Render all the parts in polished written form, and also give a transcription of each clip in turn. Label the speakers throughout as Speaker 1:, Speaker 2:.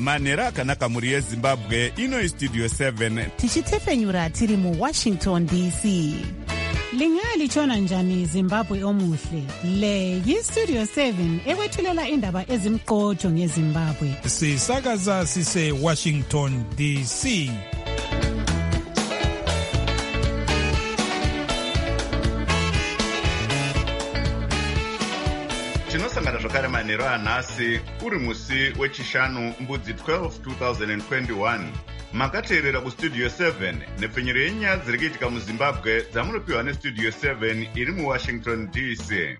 Speaker 1: manhero akanaka mhuri yezimbabwe. Ino Studio 7
Speaker 2: tichitefenyura tiri muWashington DC. Lingalitshona njani Zimbabwe omuhle? Le yiStudio 7 ekwethulela indaba ezimqotho ngeZimbabwe.
Speaker 3: Sisakaza sise Washington DC.
Speaker 1: tinosangana zvakare manhero anhasi uri musi wechishanu mbudzi 12 2021. makateerera kustudio 7 nepfenyero yenyaya dziri kuitika muzimbabwe dzamunopiwa nestudio 7 iri muwashington DC.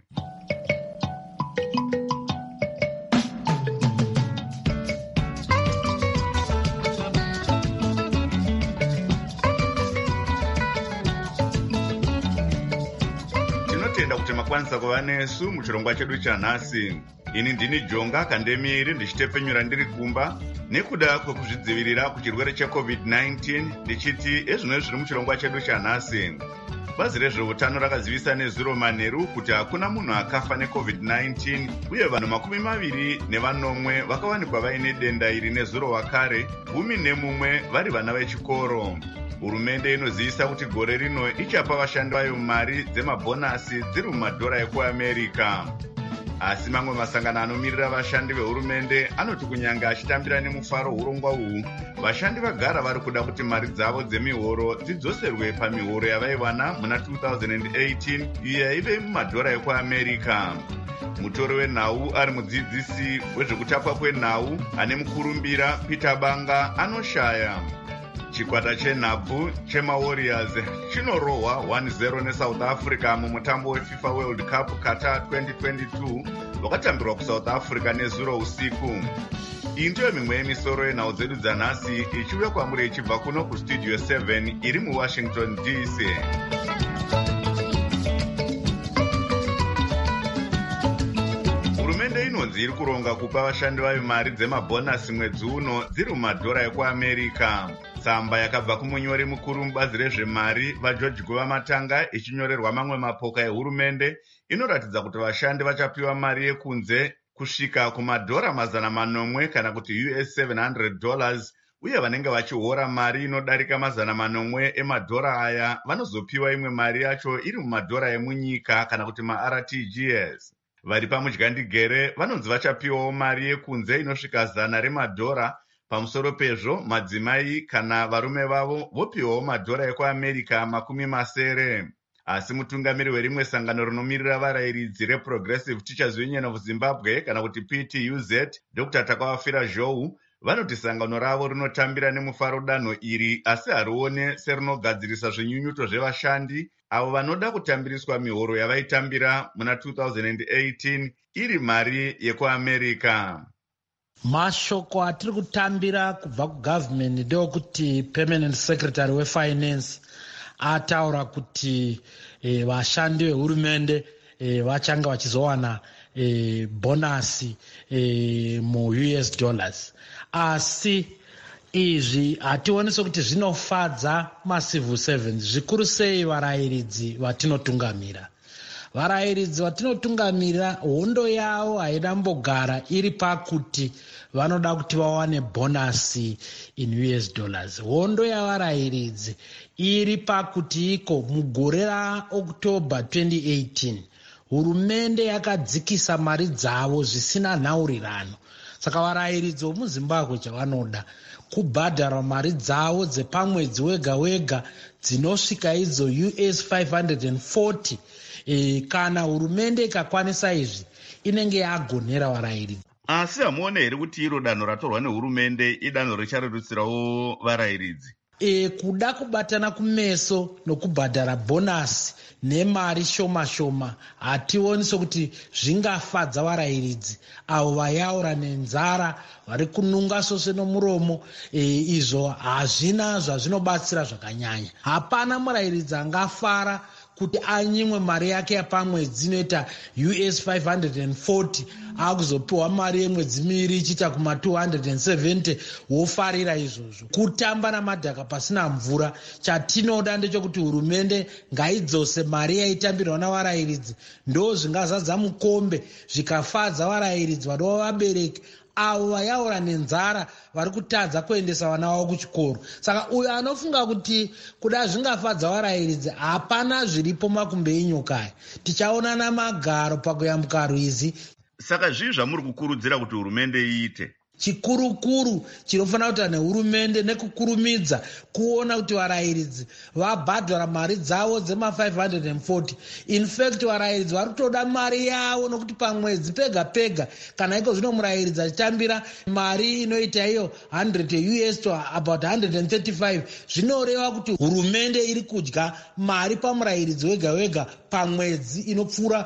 Speaker 1: tinotenda kuti makwanisa kuva nesu muchirongwa chedu chanhasi. ini ndini Jonga Kandemiri ndichitepfenyura ndiri kumba nekuda kwekuzvidzivirira kuchirwere cheCovid-19 ndichiti ezvino zviri muchirongwa chedu chanhasi. Bazi rezveutano rakazivisa nezuro manheru kuti hakuna munhu akafa neCovid-19 uye vanhu 21 vakawanikwa vaine denda iri nezuro wakare, 11 vari vana vechikoro. Hurumende inozivisa kuti gore rino ichapa vashandi vayo mari dzemabhonasi dziri mumadhora ekuAmerica. Asi mamwe masangano anomirira vashandi vehurumende anoti kunyanga achitambira nemufaro urongwa uhu, vashandi vagara vari kuda kuti mari dzavo dzemihoro dzidzoserwe pamihoro yavaiwana muna 2018 iyo yaive mumadhora ekuAmerica. Mutori wenhau ari mudzidzisi wezvekutapwa kwenhau ane mukurumbira Peter Banga anoshaya. Chikwata chenhabvu chemaWarriors chinorohwa 1-0 neSouth Africa mumutambo weFIFA World Cup Qatar 2022 wakatambirwa kuSouth Africa nezuro usiku. Iyi ndiyo mimwe yemisoro yenhau dzedu dzanhasi ichiuya kwamuri ichibva kuno kustudio 7 iri muWashington DC. Hurumende inonzi iri kuronga kupa vashandi vayo mari dzemabhonasi mwedzi uno dziri mumadhora ekuAmerica. Tsamba yakabva kumunyori mukuru mubazi rezvemari vaGeorge Guvamatanga ichinyorerwa mamwe mapoka ehurumende inoratidza kuti vashandi vachapiwa mari yekunze kusvika kumadhora 800 kana kuti $700 uye vanenge vachihora mari inodarika 800 emadhora aya vanozopiwa imwe mari yacho iri mumadhora emunyika kana kuti maRTGS. Vari pamudyandigere vanonzi vachapiwawo mari yekunze inosvika $100. Pamusoro pezvo madzimai kana varume vavo vopiwawo madhora ekuAmerica 70. Asi mutungamiri werimwe sangano rinomirira varayiridzi reProgressive Teachers Union of Zimbabwe kana kuti PTUZ, Dr. Takawafira Zhou, vanoti sangano ravo rinotambira nemufaro danho iri asi harione serinogadzirisa zvinyunyuto zvevashandi avo vanoda kutambiriswa mihoro yavaitambira muna 2018 iri mari yekuAmerica.
Speaker 4: Mashoko atiri kutambira kubva kugovernment ndeokuti permanent secretary wefinance ataura kuti vashandi vehurumende vachanga vachizowana bonasi mu-US dollars. Asi izvi hationi sokuti zvinofadza macivil servants, zvikuru sei varayiridzi vatinotungamira. Varayiridzi vatinotungamira hondo yavo haidambogara iri pakuti vanoda kuti vawane bonasi in US dollars. Hondo yavarayiridzi iri pakuti iko mugore raOctober 2018 hurumende yakadzikisa mari dzavo zvisina nhaurirano. Saka varayiridzi vomuZimbabwe chavanoda kubhadhara mari dzavo dzepamwedzi wega wega dzinosvika idzo US 540. Kana hurumende ikakwanisa izvi inenge yagonera varayiridzi.
Speaker 1: Asi hamuone here kuti iro danho ratorwa nehurumende idanho richarerutsirawo varayiridzi?
Speaker 4: Kuda kubatana kumeso nokubhadhara bonasi nemari shoma shoma hationi sokuti zvingafadza varayiridzi avo vayaura nenzara vari kununga sose nomuromo. Izvo hazvina zvazvinobatsira zvakanyanya. Hapana murayiridzi angafara kuti anyimwe mari yake yapamwedzi inoita US 540 akuzopiwa mari yemwedzi miviri ichiita kuma 270 wofarira izvozvo. Kutamba namadhaka pasina mvura. Chatinoda ndechekuti hurumende ngaidzose mari yaitambirwa navarayiridzi. Ndo zvingazadza mukombe zvikafadza varayiridzi vadova vabereki avo vayaura nenzara vari kutadza kuendesa vana vavo kuchikoro. Saka uyo anofunga kuti kuda zvingafadza varayiridzi, hapana zviripo makumbe enyokaya. Tichaonana magaro pakuyambuka rwizi.
Speaker 1: Saka zvii zvamuri kukurudzira kuti hurumende iite?
Speaker 4: Chikurukuru chinofanira kuita nehurumende nekukurumidza kuona kuti varayiridzi vabhadhara mari dzavo dzema540. In fact varayiridzi vari kutoda mari yavo, nokuti pamwedzi pega pega kana iko zvino murayiridzi achitambira mari inoita iyo 100 US to about 135, zvinoreva kuti hurumende iri kudya mari pamurayiridzi wega wega pamwedzi inopfuura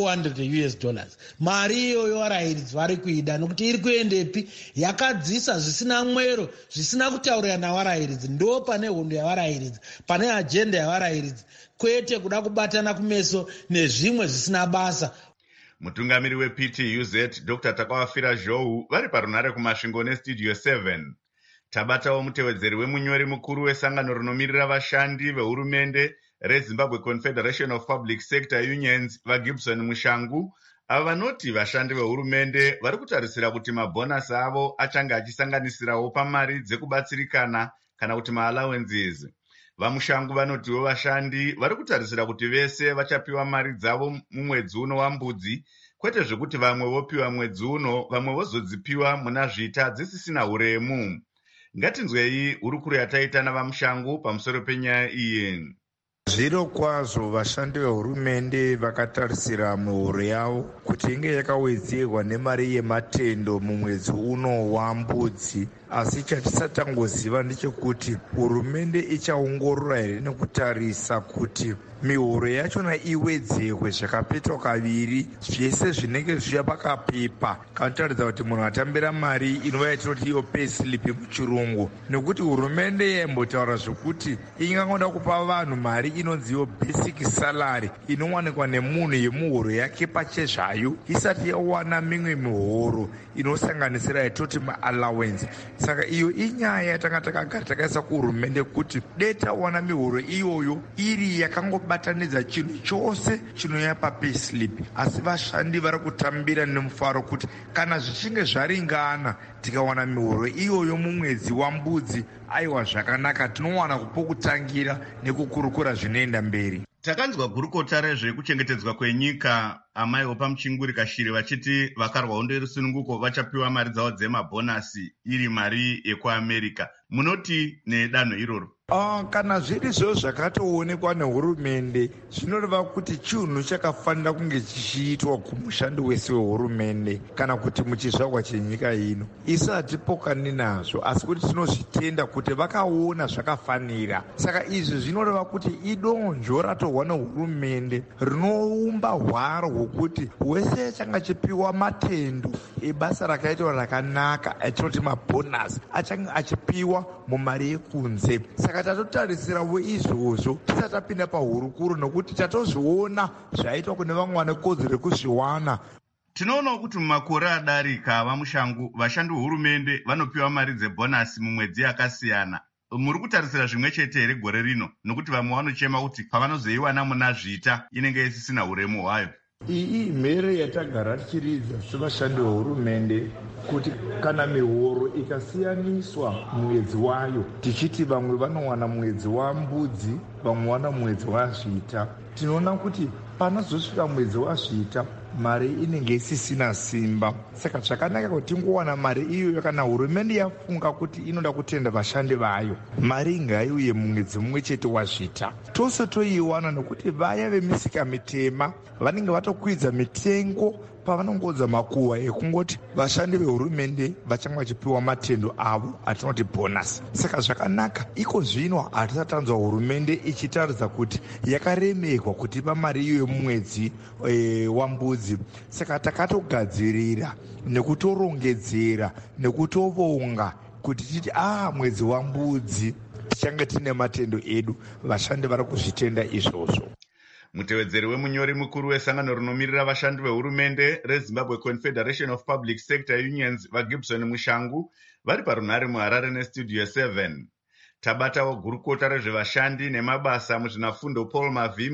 Speaker 4: $400. Mari iyoyo varayiridzi vari kuida, nokuti iri kuendepi? Yakadzisa zvisina mwero, zvisina kutaurira navarayiridzi. Ndo pane hondo yavarayiridzi, pane ajenda yavarayiridzi, kwete kuda kubatana kumeso nezvimwe zvisina basa.
Speaker 1: Mutungamiri wePTUZ Dr. Takawafira Zhou vari parunhare kumasvingo nestudio 7. Tabatawo mutevedzeri wemunyori mukuru wesangano rinomirira vashandi vehurumende reZimbabwe Confederation of Public Sector Unions vaGibson Mushangu, ava vanoti vashandi vehurumende vari kutarisira kuti mabhonasi avo achange achisanganisirawo pamari dzekubatsirikana kana kuti maallowances. VaMushangu vanotiwo vashandi vari kutarisira kuti vese vachapiwa mari dzavo mumwedzi uno wambudzi, kwete zvekuti vamwe vopiwa mwedzi uno vamwe vozodzipiwa muna zvita dzisisina huremu. Ngatinzwei hurukuro yataita navaMushangu pamusoro penyaya iyi.
Speaker 5: Zviro kwazvo vashandi vehurumende vakatarisira mihoro yavo kuti inge yakawedzerwa nemari yematendo mumwedzi uno wambudzi. Asi chatisatangoziva ndechekuti hurumende ichaongorora here nekutarisa kuti mihoro yachona iwedzerwe zvakapetwa kaviri, zvese zvinenge zviya pakapepa, kanotaridza kuti munhu atambira mari inova yatinoti iyo payslip muchirungu. Nekuti hurumende yaimbotaura zvokuti ingangoda kupa vanhu mari inonziyo basic salary inowanikwa nemunhu yemuhoro yake pachezvayo, isati yawana mimwe mihoro inosanganisira yatoti maallowance. Saka iyo inyaya yatanga takagara takaisa kuhurumende kuti dei tawana mihoro iyoyo iri yakangobatanidza chinhu chose chinouya papayslip. Asi vashandi vari kutambira nemufaro kuti kana zvichinge zvaringana tikawana mihoro iyoyo mumwedzi wambudzi, aiwa zvakanaka, tinowana kupokutangira nekukurukura zvinoenda mberi.
Speaker 1: Takanzwa gurukota rezvekuchengetedzwa kwenyika amaiwo pamuchinguri Kashiri vachiti vakarwa hondo yerusununguko vachapiwa mari dzavo dzemabhonasi iri mari yekuAmerica. Munoti nedanho iroro?
Speaker 5: Kana zviri zvo zvakatoonekwa nehurumende, zvinoreva kuti chinhu chakafanira kunge chichiitwa kumushandi wese wehurumende kana kuti muchizvarwa chenyika ino. Isu hatipokani nazvo, asi kuti tinozvitenda kuti vakaona zvakafanira. Saka izvi zvinoreva kuti idonzvo ratorwa nehurumende rinoumba hwaro hwokuti wese changa chipiwa matendo ebasa rakaitwa rakanaka, atinoti mabhonasi, achange achipiwa mumari yekunze. Saka tatotarisirawo izvozvo tisati tapinda pahurukuru, nokuti tatozviona zvaitwa kune vamwe vane kodzero rekuzviwana.
Speaker 1: Tinoonawo kuti mumakore adarika vaMushangu vashandi vehurumende vanopiwa mari dzebhonasi mumwedzi yakasiyana. Muri kutarisira zvimwe chete here gore rino, nokuti vamwe vanochema kuti pavanozoiwana muna zvita inenge isisina huremu hwayo?
Speaker 5: Iyi mhere yatagara tichiridza sevashandi vehurumende kuti kana mihoro ikasiyaniswa mwedzi wayo, tichiti vamwe vanowana mwedzi wambudzi vamwe wana mwedzi wazvita, tinoona kuti panozosvika mwedzi wazvita mari inenge isisina simba. Saka zvakanaka kuti tingowana mari iyoyo kana hurumende yafunga kuti inoda kutenda vashandi vayo, mari ngaiuye mumwedzi mumwe chete wazvita. Tose toiwana nokuti vaya vemisika mitema vanenge vatokwidza mitengo pavanongodza makuhwa ekungoti vashandi vehurumende vachange vachipiwa matendo avo atinoti bhonasi. Saka zvakanaka iko zvino hatisatanzwa hurumende ichitaridza kuti yakaremekwa kutipa mari iyo yemumwedzi wambudzi. Saka takatogadzirira nekutorongedzera nekutovonga kuti titi mwedzi wambudzi tichange tine matendo edu. Vashandi vari kuzvitenda izvozvo.
Speaker 1: Mutevedzeri wemunyori mukuru wesangano rinomirira vashandi vehurumende reZimbabwe Confederation of Public Sector Unions vaGibson Mushangu vari parunhare muHarare nestudio 7. Tabatawo gurukota rezvevashandi nemabasa muzvinafundo Paul Mavhima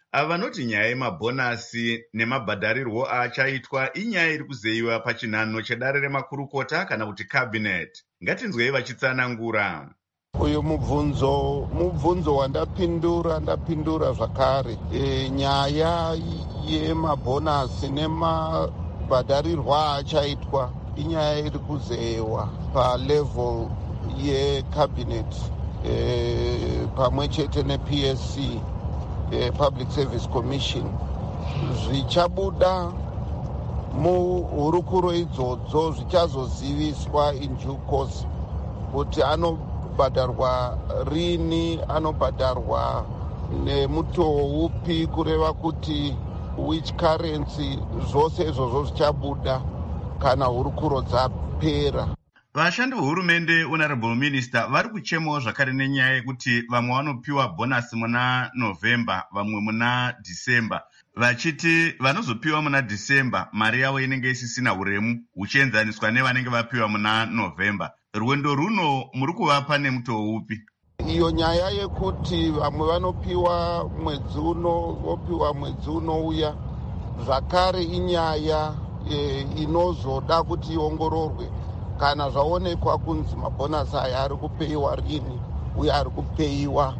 Speaker 1: ava vanoti nyaya yemabhonasi nemabhadharirwo achaitwa inyaya iri kuzeyiwa pachinhano chedare remakurukota kana kuti cabinet. Ngatinzwei vachitsanangura.
Speaker 6: Uyu mubvunzo ndapindura zvakare. Nyaya yemabhonasi nemabhadharirwo achaitwa inyaya iri kuzeyiwa palevel yecabinet pamwe chete nePSC, Public Service Commission. Zvichabuda muhurukuro idzodzo zvichazoziviswa in due course kuti anobhadharwa rini, anobhadharwa nemutoo upi, kureva kuti which currency. Zvose izvozvo zvichabuda kana hurukuro dzapera.
Speaker 1: Vashandi vehurumende honorable minister vari kuchemawo zvakare nenyaya yekuti vamwe vanopiwa bhonasi muna November, vamwe muna December, vachiti vanozopiwa muna December mari yavo inenge isisina uremu huchienzaniswa nevanenge vapiwa muna November. Rwendo runo muri kuvapa nemutoo upi?
Speaker 6: Iyo nyaya yekuti vamwe vanopiwa mwedzi uno vopiwa mwedzi unouya zvakare inyaya inozoda kuti iongororwe kana zvaonekwa kunzi mabhonasi aya ari kupeyiwa rini uye ari kupeyiwa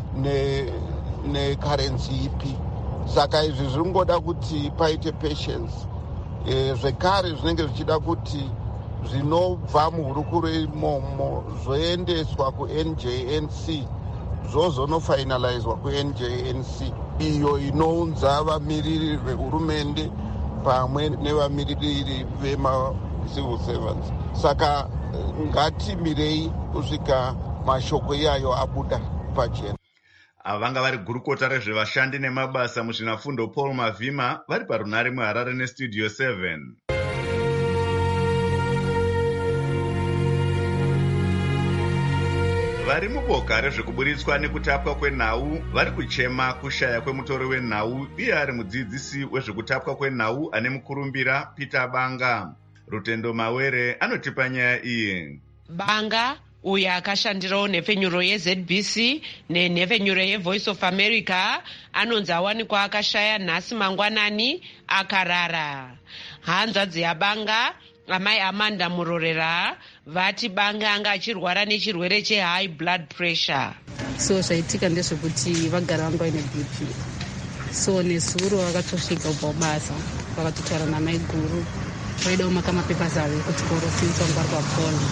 Speaker 6: nekarensi ipi. Saka izvi zvingoda kuti paite patience. Zvekare zvinenge zvichida kuti zvinobva muhurukuro imomo zvoendeswa kuNJNC, zvozonofinalizwa kuNJNC, iyo inounza vamiriri vehurumende pamwe nevamiriri vema-civil servants. Saka ngatimirei kusvika mashoko iyayo abuda pachena.
Speaker 1: Vanga vari gurukota rezvevashandi nemabasa muzvinafundo Paul Mavhima vari parunare muHarare neStudio 7. Vari muboka rezvekuburitswa nekutapwa kwenhau vari kuchema kushaya kwemutori wenhau iye ari mudzidzisi wezvekutapwa kwenhau ane mukurumbira Peter Banga. Rutendo Mawere anotipa nyaya iyi.
Speaker 7: Banga uyo akashandirawo nhepfenyuro yeZBC nenhepfenyuro yeVoice of America anonzi awanikwa akashaya nhasi mangwanani akarara. Hanzvadzi yaBanga, amai Amanda Murorera, vati Banga anga achirwara nechirwere chehigh blood pressure.
Speaker 8: So zvaitika ndezvekuti vagara vanga vaine BP. So nezuro vakatosvika kubva basa vakatotaura namai guru vaida kumaka mapepasi avo ekuchikoro since vanga vari papona.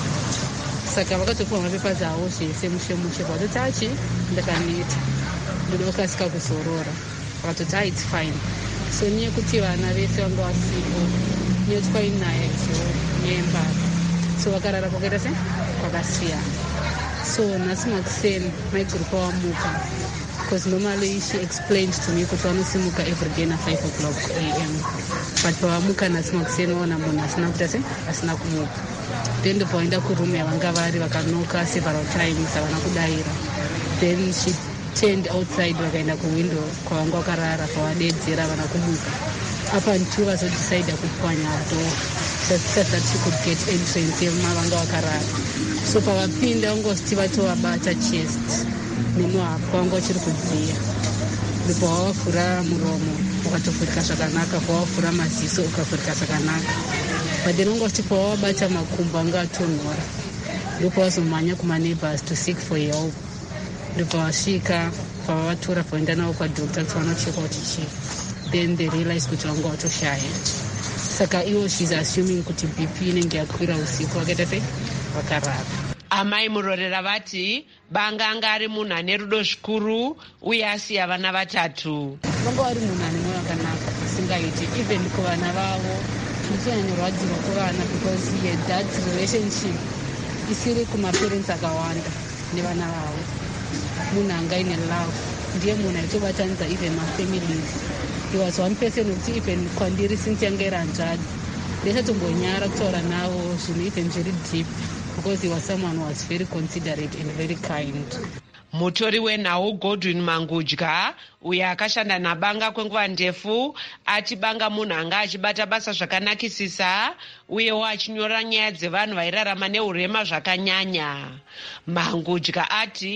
Speaker 8: Saka vakatopiwa mapepasi avo zvese mushe vakatoti achi ndakaneta ndoda kukasika kuzorora. Vakatoti it's fine. So neyekuti vana vese vanga vasipo neyekuti kwainaya nyemba, so vakarara kwakaita se kwakasiyana. So nhasi makuseni maiguru pawamuka, because normally she explained to me kuti vanosimuka every day na 5 o'clock AM, but pawamuka nhasi makuseni vaona munhu asina kuita se asina kumuka. Then pawaenda kurumu yavanga vari vakanoka several times havana kudaira. Then she turned outside vakaenda kuwindow kwavanga vakarara pavadedzera havana kumuka. Up until vazodecide kupwanya door so that she could get entrance yemavanga vakarara. So pavapinda vangositi vatovabata chest nemuhapwa vanga vachiri kudziya. Ndipo wavavhura muromo ukatofurika zvakanaka, pawavhura maziso ukavhurika zvakanaka. But then vanga vachiti pawavabata makumbo anga atonhora ndipo vazomhanya kumaneighbors to seek for help. Ndipo vasvika pavavatora pavaenda navo kwadoctor kuti vanochekwa kuti chii. Then they realize kuti vanga vatoshaya. Saka iwo she's assuming kuti BP inenge yakwira usiku vakaita se vakarara.
Speaker 7: Amai Murorera vati Banga anga ari munhu ane rudo zvikuru uye asiya vana vatatu.
Speaker 8: Vanga vari munhu ane mwoyo wakanaka asingaiti even kuvana vavo. Ndichinyanyorwadziwa kuvana because that relationship isiri kumaparents akawanda nevana vavo. Munhu anga ine love, ndiye munhu aitobatanidza even mafamilies. He was one person who'd even kwandiri since yanga iranjadi. Ndesatombonyara kutaura navo zvinhu even very deep because he was someone who was very considerate and very kind.
Speaker 7: Mutori wenhau Godwin Mangudya uyo akashanda naBanga kwenguva ndefu ati Banga munhu anga achibata basa zvakanakisisa uyewo achinyora nyaya dzevanhu vairarama neurema zvakanyanya. Mangudya ati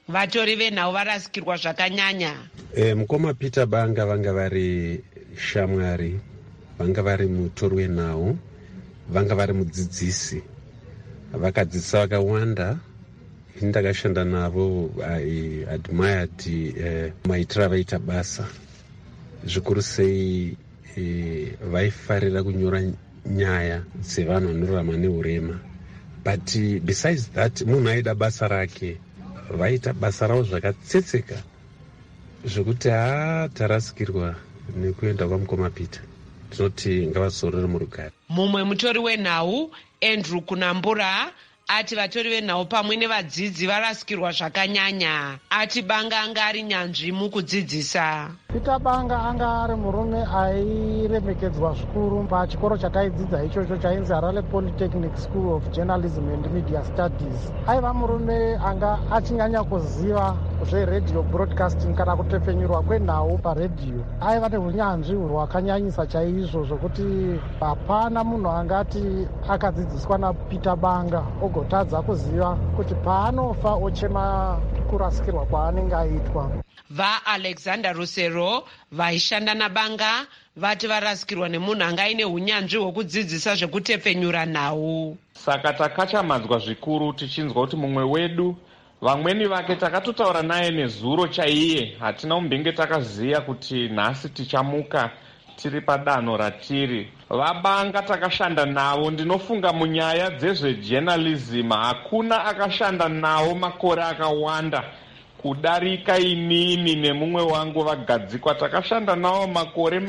Speaker 7: vatori venhau varasikirwa zvakanyanya.
Speaker 9: Mukoma Peter Banga vanga vari shamwari, vanga vari mutori wenhau, vanga vari mudzidzisi, vakadzidzisa vakawanda. Ndakashanda navo, I admired maitiro avaita basa. Zvikuru sei vaifarira kunyora nyaya dzevanhu vanorarama neurema. But besides that, munhu aida basa rake, vaita basa ravo zvakatsetseka zvokuti tarasikirwa nekuenda kwamukoma Peter. Tinoti ngavazorore murugare.
Speaker 7: Mumwe mutori wenhau Andrew Kunambura ati vatori venhau pamwe nevadzidzi varasikirwa zvakanyanya. Ati Banga anga ari nyanzvi mukudzidzisa.
Speaker 10: Peter Banga anga ari murume airemekedzwa zvikuru pachikoro chataidzidza ichocho chainzi Harare Polytechnic School of Journalism and Media Studies. Aiva murume anga achinyanya kuziva zveredio broadcasting kana kutepfenyurwa kwenhau paredhiyo. Aiva neunyanzvi hwakanyanyisa chaizvo zvokuti hapana munhu angati akadzidziswa naPeter Banga ogotadza kuziva kuti paanofa ochema kurasikirwa kwaanenge aitwa.
Speaker 7: VaAlexander Rusero vaishanda naBanga vati varasikirwa nemunhu anga aine unyanzvi hwekudzidzisa zvekutepfenyura nhau.
Speaker 11: Saka takachamadzwa zvikuru tichinzwa kuti mumwe wedu, vamweni vake takatotaura naye nezuro chaiye, hatina umbenge takaziya kuti nhasi tichamuka tiri padanho ratiri. VaBanga takashanda navo, ndinofunga munyaya dzezvejournalism hakuna akashanda navo makore akawanda kudarika inini nemumwe wangu vagadzikwa. Takashanda navo makore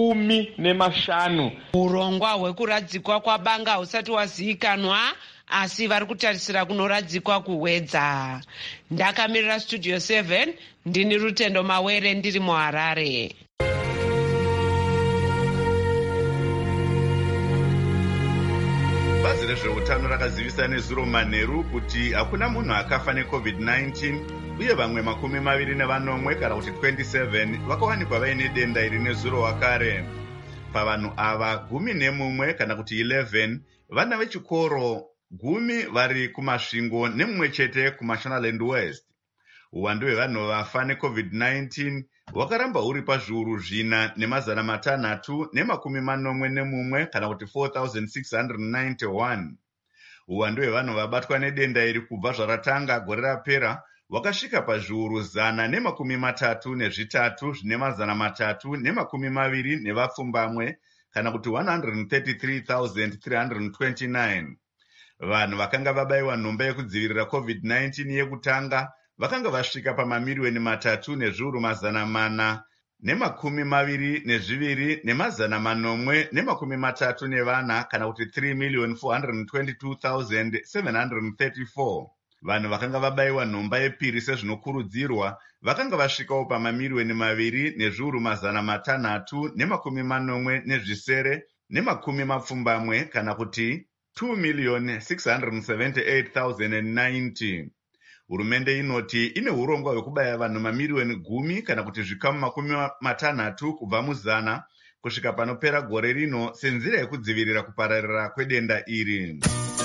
Speaker 11: 15.
Speaker 7: Urongwa hwekuradzikwa kwaBanga husati wazivikanwa, asi vari kutarisira kunoradzikwa kuhwedza. Ndakamirira Studio 7, ndini Rutendo Mawere ndiri muHarare.
Speaker 1: Bazi rezveutano rakazivisa nezuro manheru kuti hakuna munhu akafa neCovid-19 uye vamwe 24 kana kuti 27 vakawanikwa vaine denda iri nezuro wakare. Pavanhu ava 11 kana kuti 11 vana vechikoro 10 vari kumasvingo nemumwe chete kuMashonaland West. Uwandu hwevanhu vafa neCovid-19 hwakaramba huri pazviuru 4,681 kana kuti 4,691. Uwandu hwevanhu vabatwa nedenda iri kubva zvaratanga gore rapera hwakasvika pazviuru 133 zvine 320 nevapfumbamwe kana kuti 133,329. Vanhu vakanga vabayiwa nhomba yekudzivirira COVID-19 yekutanga vakanga vasvika pamamiliyoni 3,422,834 kana kuti 3,422,734. Vanhu vakanga vabayiwa nhomba yepiri sezvinokurudzirwa vakanga vasvikawo pamamiliyoni 2,680,000 kana kuti 2,678,090. Hurumende inoti ine urongwa hwekubaya vanhu mamiliyoni 10 kana kuti zvikamu 60 kubva mu100 kusvika panopera gore rino senzira yekudzivirira kupararira kwedenda iri.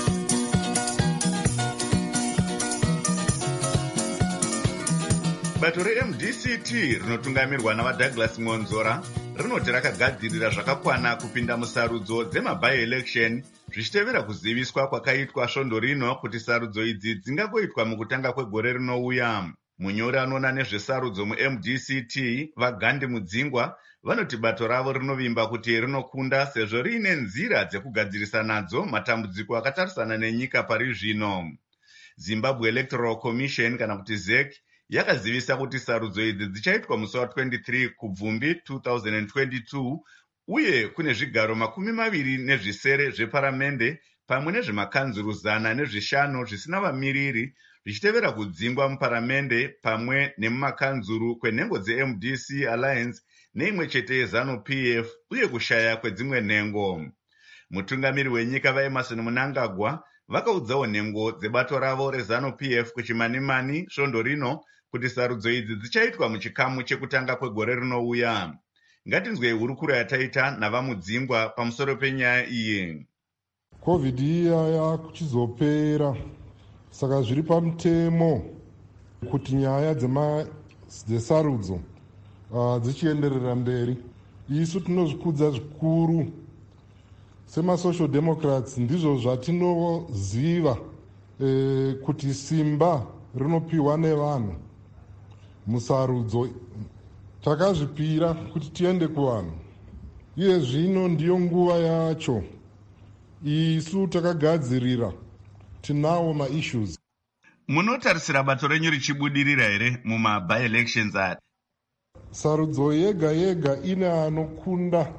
Speaker 1: Bato reMDCT rinotungamirwa navaDouglas Ngonzora rinoti rakagadzirira zvakakwana kupinda musarudzo dzema-by-election zvichitevera kuziviswa kwakaitwa svondo rino kuti sarudzo idzi dzingagoitwa mukutanga kwegore rinouya. Munyori anoona nezvesarudzo muMDCT vaGandhi Mudzingwa vanoti bato ravo rinovimba kuti rinokunda sezvo riine nzira dzekugadzirisa nadzo matambudziko akatarisana nenyika pari zvino. Zimbabwe Electoral Commission kana kuti ZEC yakazivisa kuti sarudzo idzi dzichaitwa musi wa23 kubvumbi 2022 uye kune zvigaro 20 zveparamende pamwe nezvemakanzuru 105 zvisina vamiriri zvichitevera kudzingwa muparamende pamwe nemumakanzuru kwenhengo dzeMDC Alliance neimwe chete yeZANU-PF uye kushaya kwedzimwe nhengo. Mutungamiri wenyika vaEmerson Mnangagwa vakaudzawo nhengo dzebato ravo reZANU-PF kuchimanimani svondo rino kuti sarudzo idzi dzichaitwa muchikamu chekutanga kwegore rinouya. Ngatinzwei hurukuro yataita navamudzingwa pamusoro penyaya iyi.
Speaker 12: COVID iya yakuchizopera, saka zviri pamutemo kuti nyaya dzesarudzo dzichienderera mberi. Isu tinozvikudza zvikuru semasocial democrats, ndizvo zvatinoziva kuti simba rinopiwa nevanhu musarudzo. Takazvipira kuti tiende kuvanhu. Iye zvino ndiyo nguva yacho. Isu takagadzirira, tinawo maissues.
Speaker 1: Munotarisira bato renyu richibudirira here muma-by-elections aya?
Speaker 12: Sarudzo yega yega ine anokunda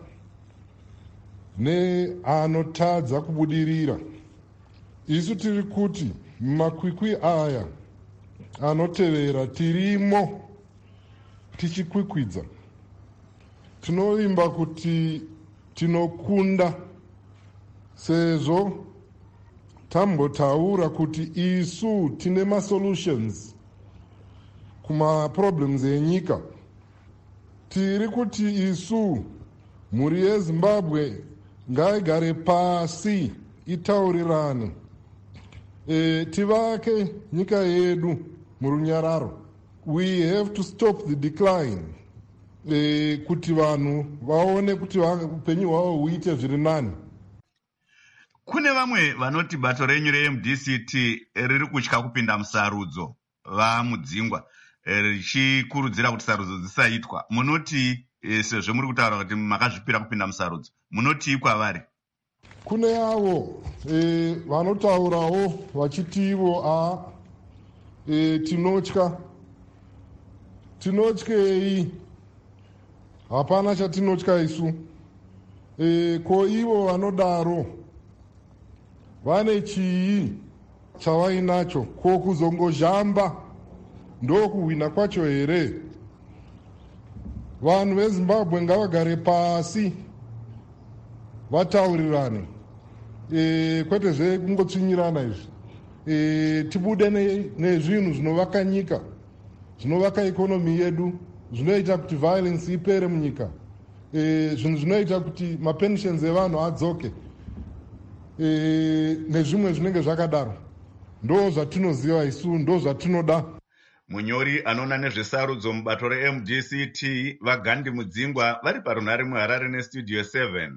Speaker 12: neanotadza kubudirira. Isu tiri kuti makwikwi aya anotevera tirimo tichikwikwidza. Tinovimba kuti tinokunda sezvo tambotaura kuti isu tine masolutions kumaproblems enyika. Tiri kuti isu mhuri yeZimbabwe ngaigare pasi itaurirane, tivake nyika yedu murunyararo. We have to stop the decline, kuti vanhu vaone kuti upenyu hwavo huite zviri nani.
Speaker 1: Kune vamwe vanoti bato renyu reMDCT riri kutya kupinda musarudzo vamudzingwa, richikurudzira kuti sarudzo dzisaitwa. Munoti sezvo muri kutaura kuti makazvipira kupinda musarudzo, munoti kwavari?
Speaker 12: Kune avo vanotaurawo vachitivo tinotyei. Hapana chatinotya isu. Ko ivo vanodaro vane chii chavainacho? Ko kuzongozhamba ndokuhwina kwacho here? Vanhu veZimbabwe ngavagare pasi vataurirane, kwete zvekungotsvinyirana izvi. Tibude nezvinhu zvinovaka nyika, zvinovaka ikonomi yedu, zvinoita kuti violence ipere munyika, zvinhu zvinoita kuti mapensions evanhu adzoke, nezvimwe zvinenge zvakadaro. Ndo zvatinoziva isu, ndo zvatinoda.
Speaker 1: Munyori anoona nezvesarudzo mubato reMDCT vaGandhi Mudzingwa vari parunhare muHarare neStudio 7.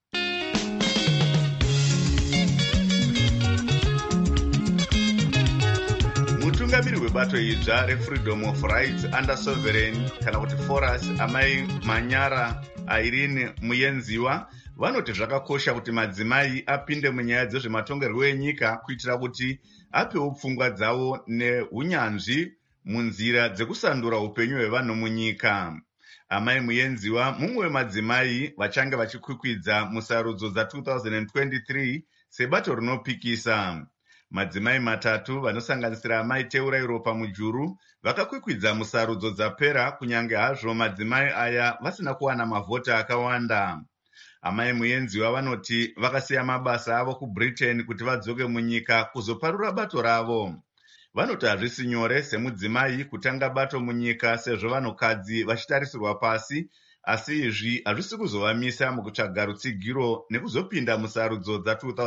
Speaker 1: Mutungamiri webato idzva reFreedom of Rights Under Sovereign kana kuti Forus, Amai Manyara Irene Muyenziwa, vanoti zvakakosha kuti madzimai apinde munyaya dzezvematongerwo enyika kuitira kuti apewo pfungwa dzavo neunyanzvi munzira dzekusandura upenyu hwevanhu munyika. Amai Muyenziwa mumwe wemadzimai vachange vachikwikwidza musarudzo dza2023 sebato rinopikisa. Madzimai matatu vanosanganisira Amai Teurai Ropa Mujuru vakakwikwidza musarudzo dzapera, kunyange hazvo madzimai aya vasina kuwana mavhota akawanda. Amai Muyenziwa vanoti vakasiya mabasa avo kuBritain kuti vadzoke munyika kuzoparura bato ravo. Vanoti hazvisi nyore semudzimai kutanga bato munyika sezvo vanhukadzi vachitarisirwa pasi, asi izvi hazvisi kuzovamisa mukutsvaga rutsigiro nekuzopinda musarudzo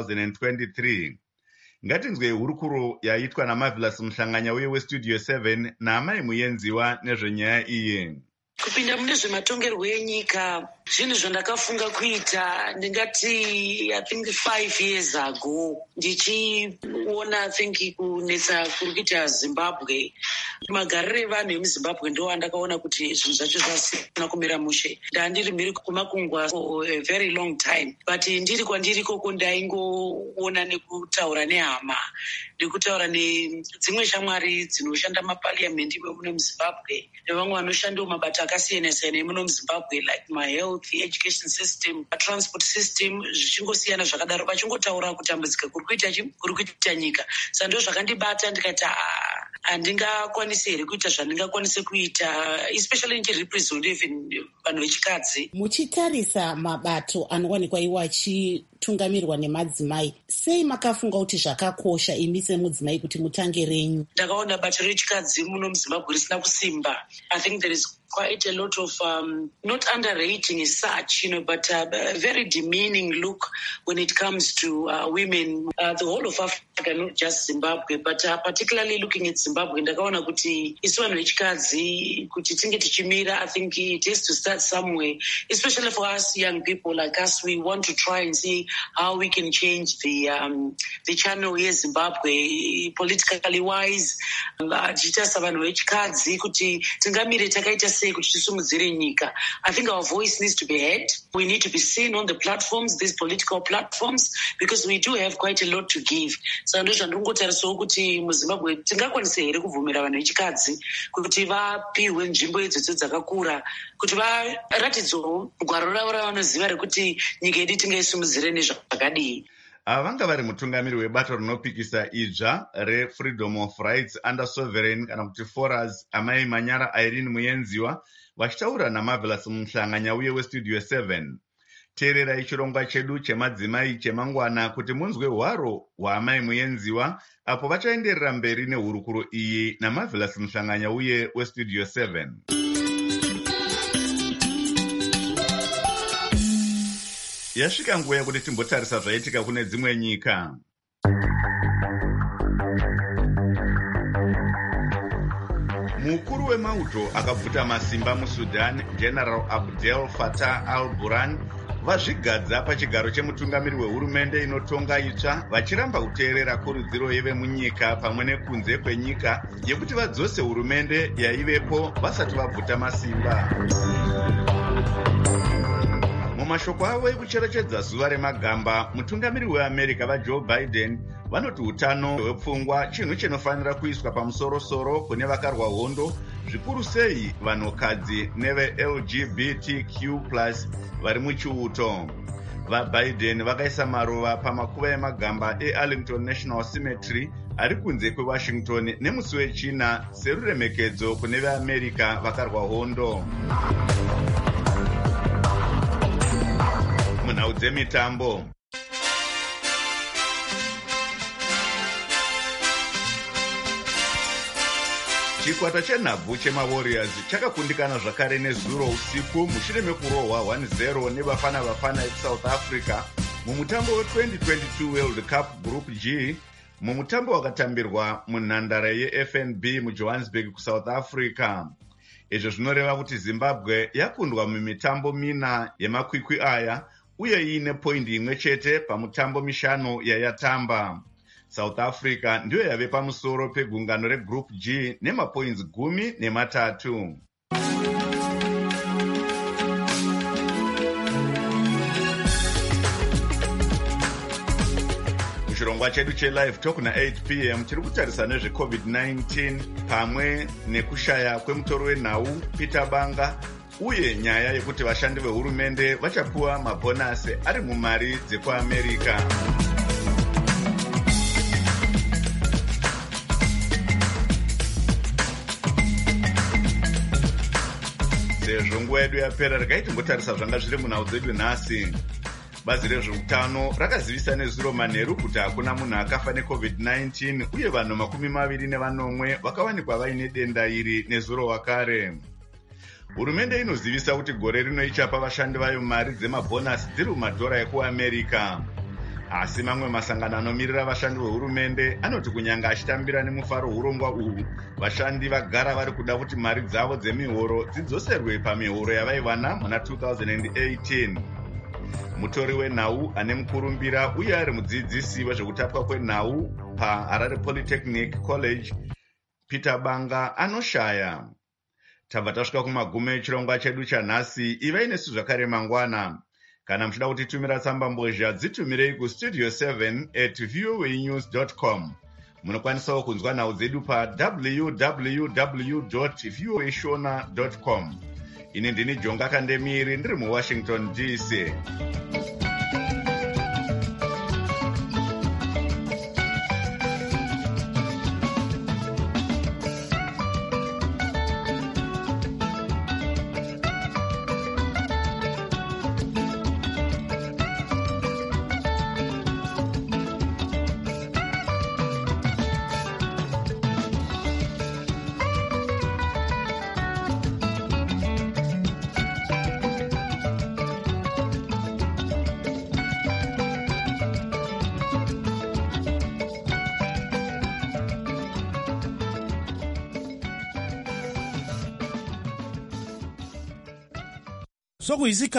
Speaker 1: dza2023. Ngatinzwe hurukuro yaitwa naMarvelous Muhlanganya uye weStudio 7 naAmai Muyenziwa nezvenyaya iyi.
Speaker 13: Kupinda mune zvematongerwo enyika zvinhu zvandakafunga kuita ndingati I think 5 years ago, ndichiona I think kunetsa kuri kuita Zimbabwe. Magariro evanhu emuZimbabwe ndo andakaona kuti zvinhu zvacho zvasina kumira mushe. Ndandiri mhiri kumakungwa for a very long time, but ndiri kwandiri koko ndaingoona nekutaura nehama, nekutaura nedzimwe shamwari dzinoshanda mapariamendi muno muZimbabwe nevamwe vanoshandawo mabata akasiyana-siyana muno muZimbabwe, like my health, education system, transport system, zvichingosiyana zvakadaro, vachingotaura kutambudzika kuri kuita nyika. Saka ndo zvakandibata ndikati handingakwanisi here kuita zvandingakwanise kuita, especially ndichirepresent even vanhu vechikadzi.
Speaker 2: Muchitarisa mabato anowanikwa iwo
Speaker 14: kutungamirwa nemadzimai. Sei makafunga kuti zvakakosha imi semudzimai kuti mutange renyu?
Speaker 13: Ndakaona bato rechikadzi muno muZimbabwe risina kusimba. I think there is quite a lot of not underrating as such, but a very demeaning look when it comes to women, the whole of Africa, not just Zimbabwe, but particularly looking at Zimbabwe. Ndakaona kuti isu vanhu vechikadzi kuti tinge tichimira, I think it has to start somewhere, especially for us young people like us. We want to try and see how we can change the channel here Zimbabwe politically wise. Tichitasa vanhu vechikadzi kuti tingamire takaita sei kuti tisumudzire nyika. I think our voice needs to be heard. We need to be seen on the platforms, these political platforms, because we do have quite a lot to give. So ndo zvandingotarisawo kuti muZimbabwe tingakwanisa here kuvhumira vanhu vechikadzi kuti vapihwe nzvimbo idzodzo dzakakura, kuti varatidzewo gwaro ravo ravanoziva rekuti nyika yedu tingaisumudzire nezvakadii.
Speaker 1: Vanga vari mutungamiri webato rinopikisa idzva reFreedom of Rights Under Sovereign kana kuti FORAS, amai Manyara Irene Muyenziwa, vachitaura naMarvelous Muhlanganya uye weStudio 7. Teererai chirongwa chedu chemadzimai chemangwana kuti munzwe hwaro hwaamai Muyenziwa apo vachaenderera mberi nehurukuro iyi naMarvelous Muhlanganya uye weStudio 7. Yasvika nguva yekuti timbotarisa zvaitika kune dzimwe nyika. Mukuru wemauto akabvuta masimba muSudan, General Abdel Fattah al-Burhan, vazvigadza pachigaro chemutungamiri wehurumende inotonga itsva, vachiramba kuteerera kurudziro yevemunyika pamwe nekunze kwenyika yekuti vadzose hurumende yaivepo vasati vabvuta masimba. Mumashoko avo ekucherechedza zuva remagamba, mutungamiri weAmerica vaJoe Biden vanoti utano hwepfungwa chinhu chinofanira kuiswa pamusoro-soro kune vakarwa hondo, zvikuru sei vanhukadzi neve-LGBTQ+ vari muchiuto. VaBiden vakaisa maruva pamakuva emagamba eArlington National Cemetery ari kunze kweWashington nemusi wechina seruremekedzo kune veAmerica vakarwa hondo. Munhau dzemitambo. Chikwata chenhabvu chemaWarriors chakakundikana zvakare nezuro usiku mushure mekurohwa 1-0 nevafana veSouth Africa mumutambo we2022 World Cup Group G, mumutambo wakatambirwa munhandare yeFNB muJohannesburg kuSouth Africa. Izvo zvinoreva kuti Zimbabwe yakundwa mumitambo 4 yemakwikwi aya uye iine poindi imwe chete pamutambo 5 yayatamba. South Africa ndiyo yave pamusoro pegungano reGroup G nemapoints 13. Muchirongwa chedu cheLive Talk na8 p.m. tiri kutarisa nezveCovid-19 pamwe nekushaya kwemutori wenhau Peter Banga uye nyaya yekuti vashandi vehurumende vachapuwa mabhonasi ari mumari dzekuAmerica. Sezvo nguva yedu yapera, regai timbotarisa zvanga zviri munhau dzedu nhasi. Bazi rezveutano rakazivisa nezuro manheru kuti hakuna munhu akafa neCovid-19 uye vanhu 24 vakawanikwa vaine denda iri nezuro wakare. Hurumende inozivisa kuti gore rino ichapa vashandi vayo mari dzemabhonasi dziri mumadhora ekuAmerica. Asi mamwe masangano anomirira vashandi vehurumende anoti kunyanga achitambira nemufaro urongwa uhu, vashandi vagara vari kuda kuti mari dzavo dzemihoro dzidzoserwe pamihoro yavaiwana muna 2018. Mutori wenhau ane mukurumbira uye ari mudzidzisi wezvekutapwa kwenhau paHarare Polytechnic College, Peter Banga, anoshaya. Tabva tasvika kumagumo echirongwa chedu chanhasi. Ivai nesu zvakare mangwana. Kana muchida kutitumira tsamba mbozha, dzitumirei kustudio 7@voanews.com. Munokwanisawo kunzwa nhau dzedu pa www.voashona.com. Ini ndini Jonga Kandemiri ndiri muWashington DC.
Speaker 15: sokuyisika